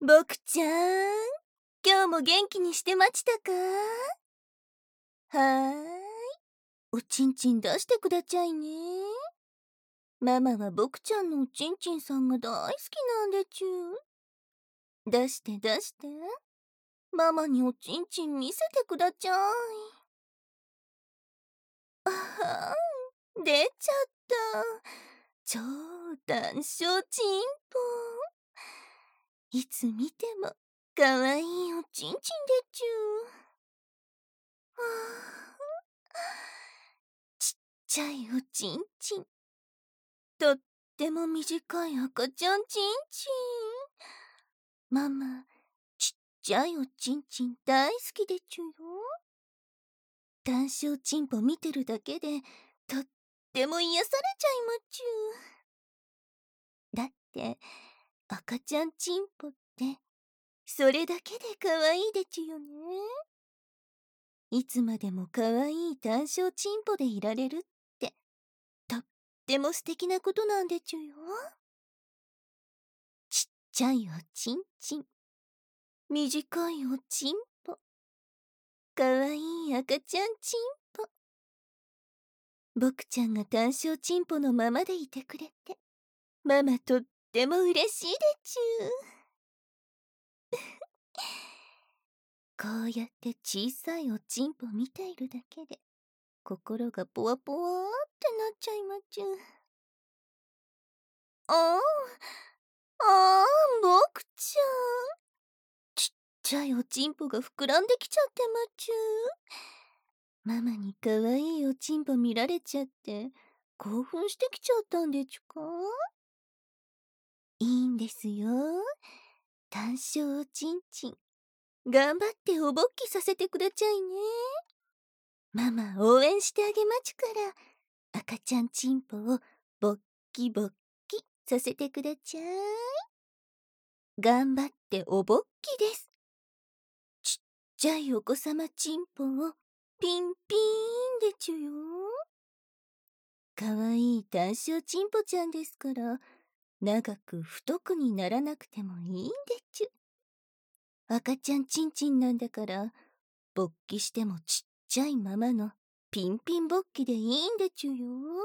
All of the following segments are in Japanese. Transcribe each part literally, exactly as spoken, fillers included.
僕ちゃん、今日も元気にしてましたか？はーい。おちんちん出してくだちゃいね。ママは僕ちゃんのおちんちんさんが大好きなんでちゅ。出して出して。ママにおちんちん見せてくだちゃい。あはん、出ちゃった。超短小チンポ。いつ見てもかわいいおちんちんでちゅ。はあ、ちっちゃいおちんちん。とっても短い赤ちゃんちんちん。ママ、ちっちゃいおちんちん大好きでちゅよ。短小チンポ見てるだけでとっても癒されちゃいまちゅ。だって赤ちゃんチンポってそれだけでかわいいでちゅよね。いつまでもかわいい短小チンポでいられるってとっても素敵なことなんでちゅよ。ちっちゃいおちんちん、短いおちんぽ、かわいい赤ちゃんちんぽ。僕ちゃんが短小ちんぽのままでいてくれてママとっても嬉しいでちゅ。こうやって小さいおちんぽ見ているだけで心がポワポワーってなっちゃいまちゅ。ああ、ああ、僕ちゃん。ちっちゃいおちんぽが膨らんできちゃってまちゅ。ママにかわいいおちんぽ見られちゃって興奮してきちゃったんでちゅか？いいんですよ。短小おちんちん。頑張っておぼっきさせてくだちゃいね。ママ応援してあげまちゅから、赤ちゃんちんぽをぼっきぼっきさせてくだちゃい。頑張っておぼっきです。ちっちゃいお子様ちんぽをピンピーンでちゅよ。かわいい短小ちんぽちゃんですから長く太くにならなくてもいいんでちゅ。赤ちゃんちんちんなんだから勃起してもちっちゃいままのピンピン勃起でいいんでちゅよ。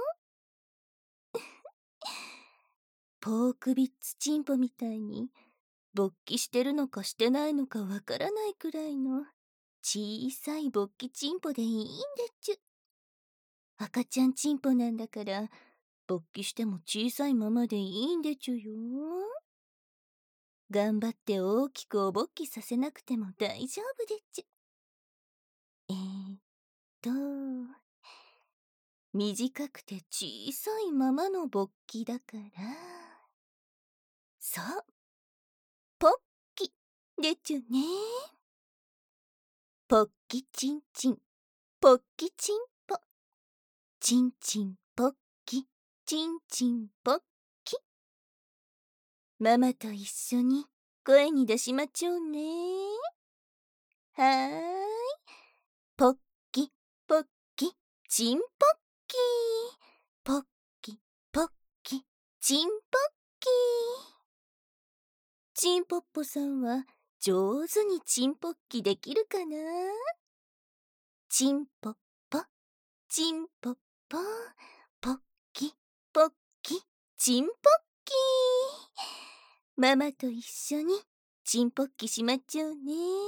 ポークビッツチンポみたいに勃起してるのかしてないのかわからないくらいの小さい勃起チンポでいいんでちゅ。赤ちゃんチンポなんだから勃起しても小さいままでいいんでちゅよ。頑張って大きくおぼっきさせなくても大丈夫でちゅ。えーっと短くて小さいままの勃起だからそう、ポッキでちゅね。ポッキチンチン、ポッキチンポ、チンチンポッキ、チンチンポッキ。ママと一緒に声に出しまちょうね。はーい。ポッキ、ポッキ、チンポッキー。ポッキ、ポッキ、チンポッキー。チンポッポさんは上手にチンポッキできるかな？チンポッポ、チンポッポ、ポッキ、ポッキ、チンポッキー。ママと一緒にチンポッキしまちょうね。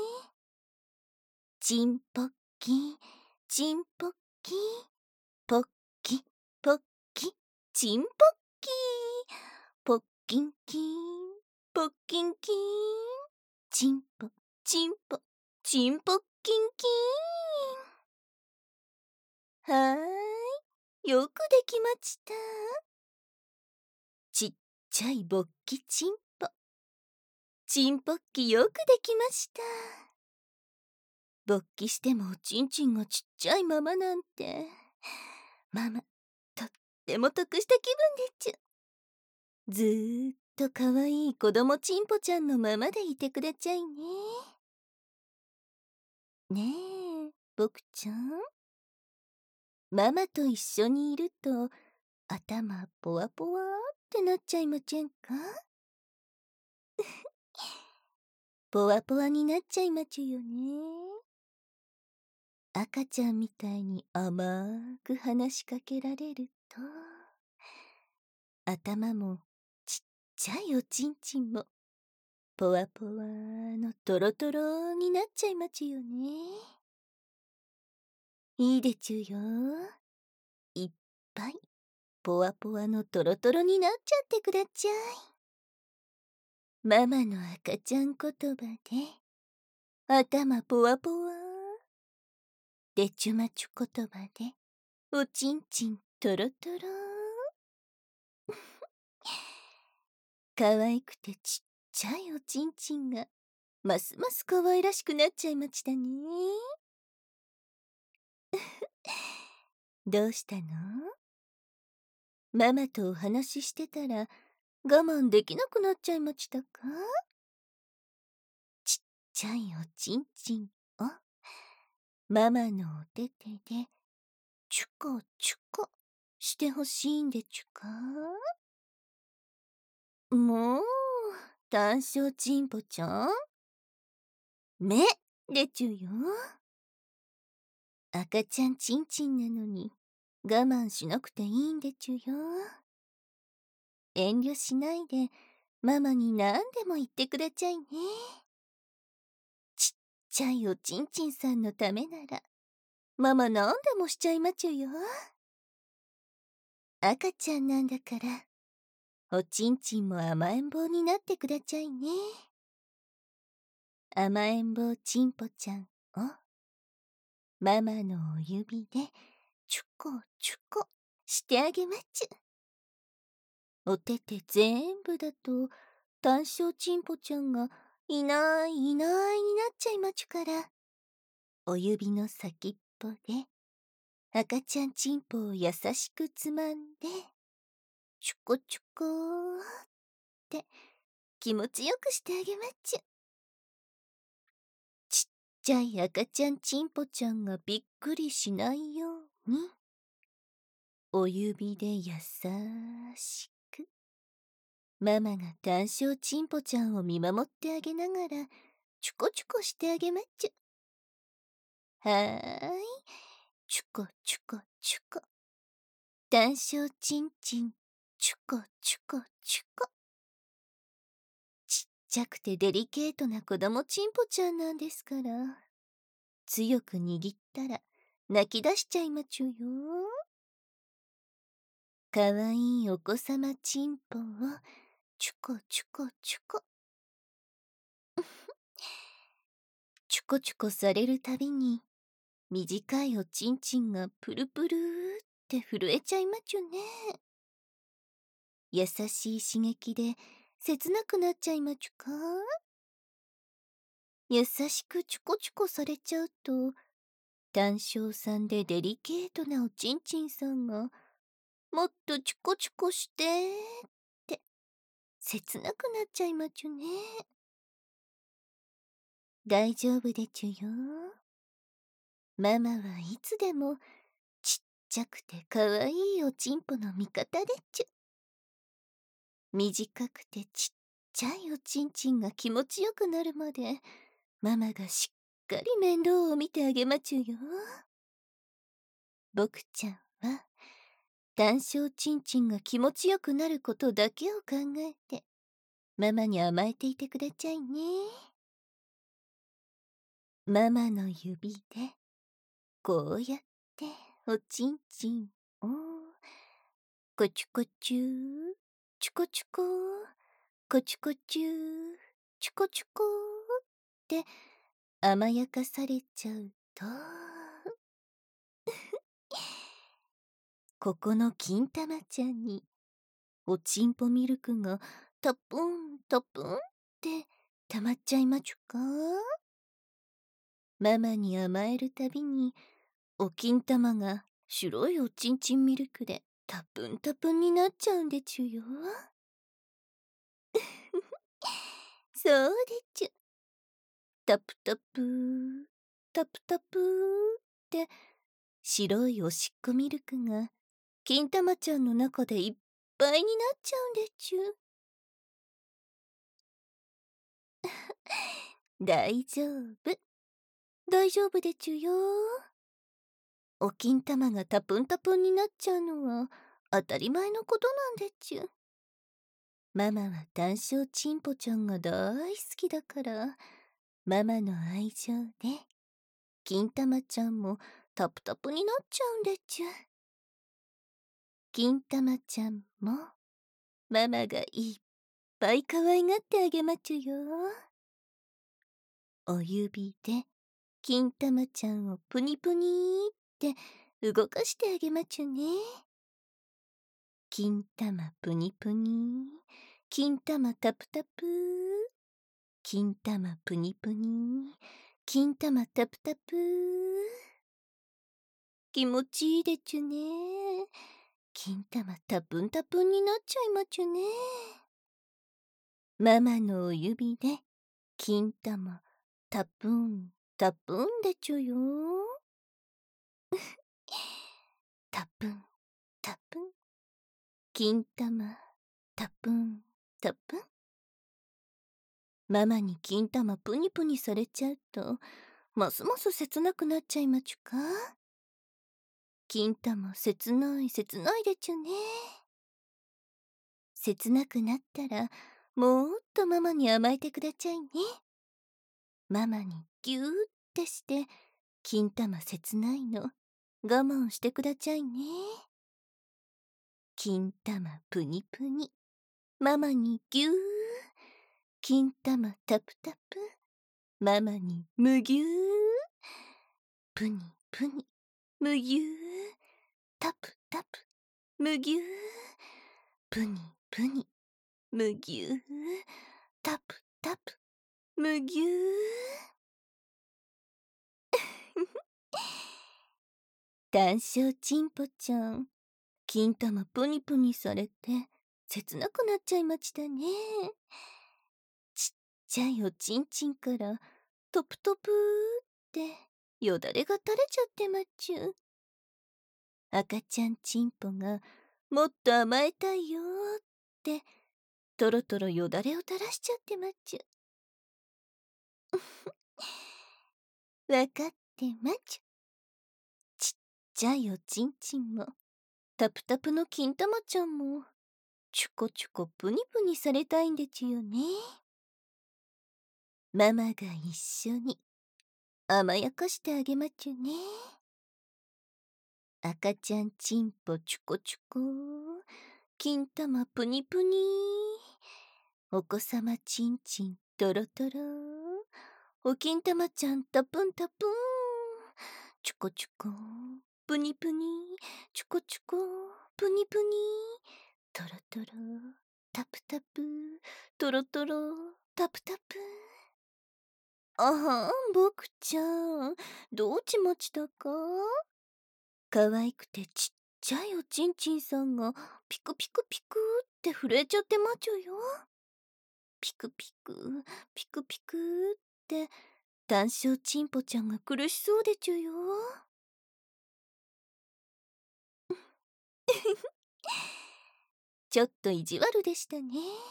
チンポッキ、チンポッキ、ポッキ、ポッキ、チンポッキ。ポッキンキン、ポッキンキン。チンポ、チンポ、チンポッキンキン。はーい、よくできました。ちっちゃいぼっきチンポ。チンポッキよくできました。勃起してもおちんちんがちっちゃいままなんてママとっても得した気分でちゅ。ずーっとかわいい子供ちんぽちゃんのままでいてくだちゃいね。ねえ僕ちゃん、ママと一緒にいると頭ポワポワってなっちゃいまちぇんか？ ポワポワになっちゃいまちゅよね。赤ちゃんみたいに甘く話しかけられると、頭もちっちゃいおちんちんもポワポワのトロトロになっちゃいまちゅよね。いいでちゅよ。いっぱいポワポワのトロトロになっちゃってくだちゃい。ママの赤ちゃん言葉で頭ポワポワ、でちゅまちゅ言葉でおちんちんトロトロ。可愛くてちっちゃいおちんちんがますます可愛らしくなっちゃいましたね。どうしたの？ママとお話ししてたら我慢できなくなっちゃいましたか？ちっちゃいおちんちんをママのお手手でチュコチュコしてほしいんでちゅか？もう、単勝チンポちゃん、目でちゅよ。赤ちゃんちんちんなのに我慢しなくていいんでちゅよ。遠慮しないでママに何でも言ってくだちゃいね。ちっちゃいおちんちんさんのためならママ何でもしちゃいまちゅよ。赤ちゃんなんだからおちんちんも甘えん坊になってくだちゃいね。甘えん坊ちんぽちゃんをママのお指でチュコチュコしてあげまちゅ。お手手全部だと単勝ちんぽちゃんがいないいないになっちゃいまちゅから、お指の先っぽで赤ちゃんちんぽを優しくつまんでチュコチュコーって気持ちよくしてあげまちゅ。ちっちゃい赤ちゃんちんぽちゃんがびっくりしないようにお指で優しくママが単勝ちんぽちゃんを見守ってあげながらチュコチュコしてあげまっちゅ。はーい、チュコチュコチュコ、単勝ちんちんチュコチュコチュコ。ちっちゃくてデリケートな子供ちんぽちゃんなんですから、強く握ったら泣き出しちゃいまちゅよ。かわいいお子様ちんぽをチュコチュコチュコチュコチュコされるたびに短いおちんちんがプルプルーって震えちゃいまちゅね。優しい刺激で切なくなっちゃいまちゅか？優しくチュコチュコされちゃうと単勝さんでデリケートなおちんちんさんがもっとチュコチュコしてって切なくなっちゃいまちゅね。大丈夫でちゅよ。ママはいつでもちっちゃくてかわいいおちんぽの味方でちゅ。短くてちっちゃいおちんちんが気持ちよくなるまでママがしっかり面倒を見てあげまちゅよ。僕ちゃんは単勝ちんちんが気持ちよくなることだけを考えてママに甘えていてくだちゃいね。ママの指でこうやっておちんちんをコチュコチューチュコチュココチュコチューチュコチュコって甘やかされちゃうとここの金玉ちゃんにおちんぽミルクがたぷんたぷんってたまっちゃいまちゅか？ママに甘えるたびにお金玉が白いおちんちんミルクでたぷんたぷんになっちゃうんでちゅよ。そうでちゅ。タプタプータプタプーって白いおしっこミルクが金玉ちゃんの中でいっぱいになっちゃうんでちゅ。 大丈夫。大丈夫でちゅよ。お金玉がタプンタプンになっちゃうのは当たり前のことなんでちゅ。ママは談笑チンポちゃんが大好きだから、ママの愛情で金玉ちゃんもタプタプになっちゃうんでちゅ。金玉ちゃんもママがいっぱい可愛がってあげまちゅよ。お指で金玉ちゃんをプニプニーって動かしてあげまちゅね。金玉プニプニ、金玉タプタプ、金玉プニプニ、金玉タプタプ。気持ちいいでちゅね。金玉タプンタプンになっちゃいまちゅね。ママのお指で金玉タプンタプンでちゅよ。タプンタプン、金玉タプンタプン。ママに金玉プニプニされちゃうとますます切なくなっちゃいまちゅか。金玉切ない切ないでちゅね。切なくなったらもっとママに甘えてくだちゃいね。ママにギューってして金玉切ないの我慢してくだちゃいね。金玉プニプニ、ママにギュー、金玉タプタプ、ママにむぎゅー、プニプニむぎゅー、タプタプむぎゅー、プニプニむぎゅー、タプタプむぎゅー。談笑チンポちゃん、金玉プニプニされて切なくなっちゃいましたね。ちっちゃいおちんちんからトプトプーってよだれが垂れちゃってまっちゅ。赤ちゃんチンポがもっと甘えたいよーってとろとろよだれを垂らしちゃってまっちゅ。わかってまちゅ。ちっちゃいおちんちんもタプタプの金玉ちゃんもチュコチュコプニプニされたいんでちゅよね。ママが一緒に甘やかしてあげまちゅね。赤ちゃんチンポチュコチュコ、金玉プニプニ、お子様チンチントロトロ、お金玉ちゃんタプンタプン、チュコチュコプニプニ、チュコチュコプニプニ、トロトロタプタプ、トロトロタプタプ。あはん、ぼくちゃんどうちまちだか。可愛くてちっちゃいおちんちんさんがピクピクピクって震えちゃってまちゅよ。ピクピクピクピクって談笑チンポちゃんが苦しそうでちゅよ。ちょっと意地悪でしたね。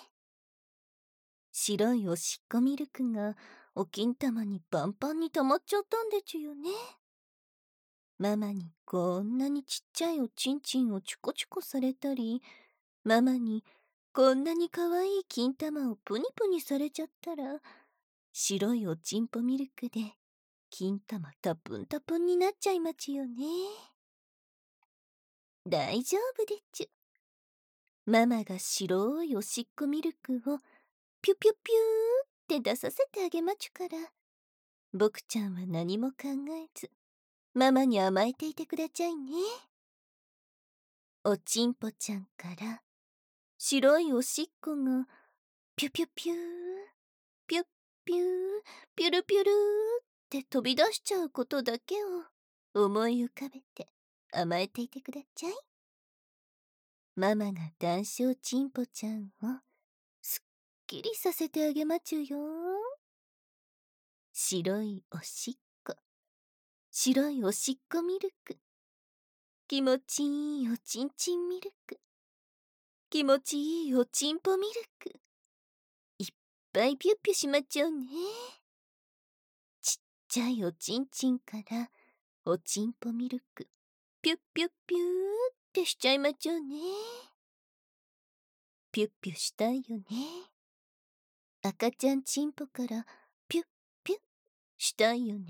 白いおしっこミルクがお金玉にパンパンに溜まっちゃったんでちゅよね。ママにこんなにちっちゃいおちんちんをチュコチュコされたり、ママにこんなに可愛い金玉をプニプニされちゃったら、白いおちんぽミルクで金玉タプンタプンになっちゃいまちよね。大丈夫でちゅ。ママが白いおしっこミルクをピュピュピューって出させてあげまちゅから、僕ちゃんは何も考えずママに甘えていてくだちゃいね。おちんぽちゃんから白いおしっこがピュピュピューピュッピューピュルピュルーって飛び出しちゃうことだけを思い浮かべて甘えていてくだちゃい。ママが談笑チンポちゃんをすっきりさせてあげまちゅよ。白いおしっこ、白いおしっこミルク、気持ちいいおちんちんミルク、気持ちいいおちんぽミルク、いっぱいピュッピュしまっちゃうね。 ちゃいおちんちんからおちんぽミルクピュッピュッピューってしちゃいまちょうね。ピュッピュしたいよね。赤ちゃんちんぽからピュッピュッしたいよね。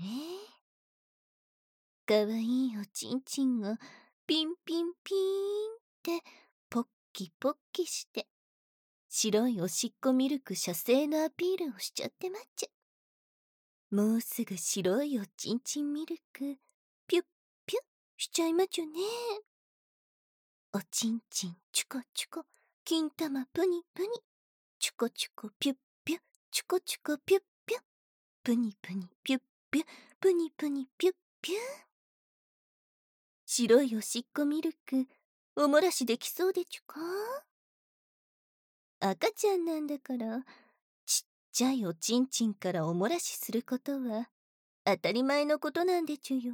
かわいいおちんちんをピンピンピーンってポッキポッキして白いおしっこミルク射精のアピールをしちゃってまっちゃ。もうすぐ白いおちんちんミルクピュッピュッしちゃいまちょね。おちんちんチュコチュコ金玉プニプニチュコチュコピュッピュッチュコチュコピュッピュップニプニピュッピュップニプニピュッピュッ。白いおしっこミルクおもらしできそうでちゅか。赤ちゃんなんだからちっちゃいおちんちんからおもらしすることは当たり前のことなんでちゅよ。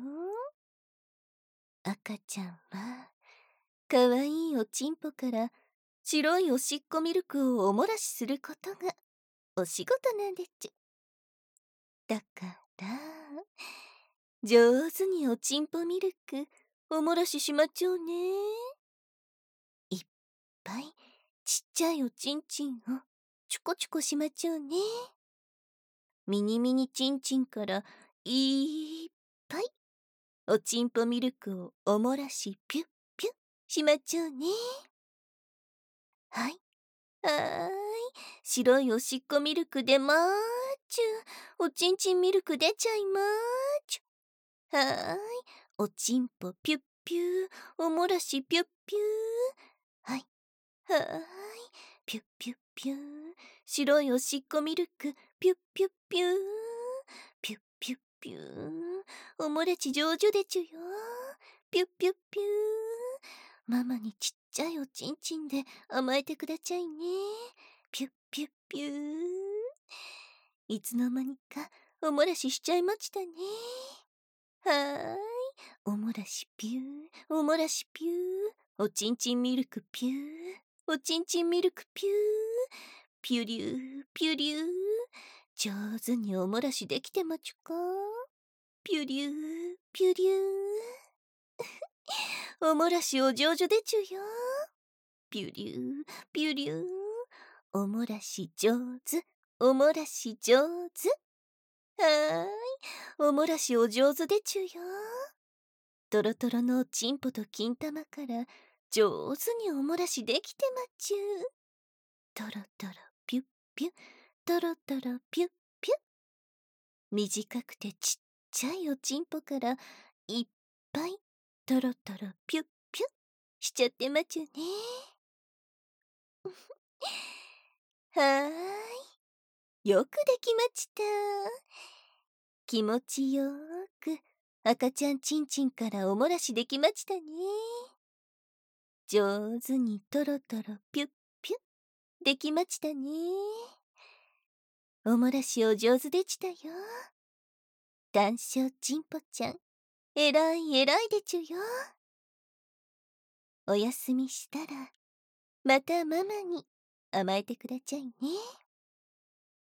赤ちゃんはかわいいおちんぽから白いおしっこミルクをおもらしすることがお仕事なんでちゅ。だから上手におちんぽミルクおもらししまちょうね。いっぱいちっちゃいおちんちんをチュコチュコしまちょうね。ミニミニちんちんからいっぱいおちんぽミルクをおもらしピュッピュッしまちょうね。はい。はーい。白いおしっこミルク出まーちゅ。おちんちんミルク出ちゃいまーちゅ。はーい。おちんぽピュッピュー。おもらしピュッピュー。はい。はーい。ピュッピュッピュー。白いおしっこミルクピュッピュッピュー。ピュッピュッピュー。おもらし上手でちゅよ。ピュッピュッピュー。ママにちっちゃいおちんちんで甘えてくだちゃいね。ピュッピュッピュー。いつの間にかおもらししちゃいましたね。はーい。おもらしピュー。おもらしピュー。おちんちんミルクピュー。おちんちんミルクピュー。ピュリューピュリュー。上手におもらしできてまちゅか。ピュリューピュリュー。おもらしお上手でちゅよ。ピュリューピュリュー。おもらし上手おもらし上手。はーい。おもらしお上手でちゅよ。トロトロのおちんぽと金玉から上手におもらしできてまっちゅ。トロトロピュッピュットロトロピュッピュッ。短くてちっちゃいおちんぽからいっぱいトロトロピュッピュッしちゃってまちゅね。はーい。よくできまちた。気持ちよーく赤ちゃんちんちんからおもらしできまちたね。上手にトロトロピュッピュッできまちたね。おもらしお上手でちたよ。談笑ちんぽちゃんえらいえらいでちゅよ。おやすみしたらまたママに甘えてくだちゃいね。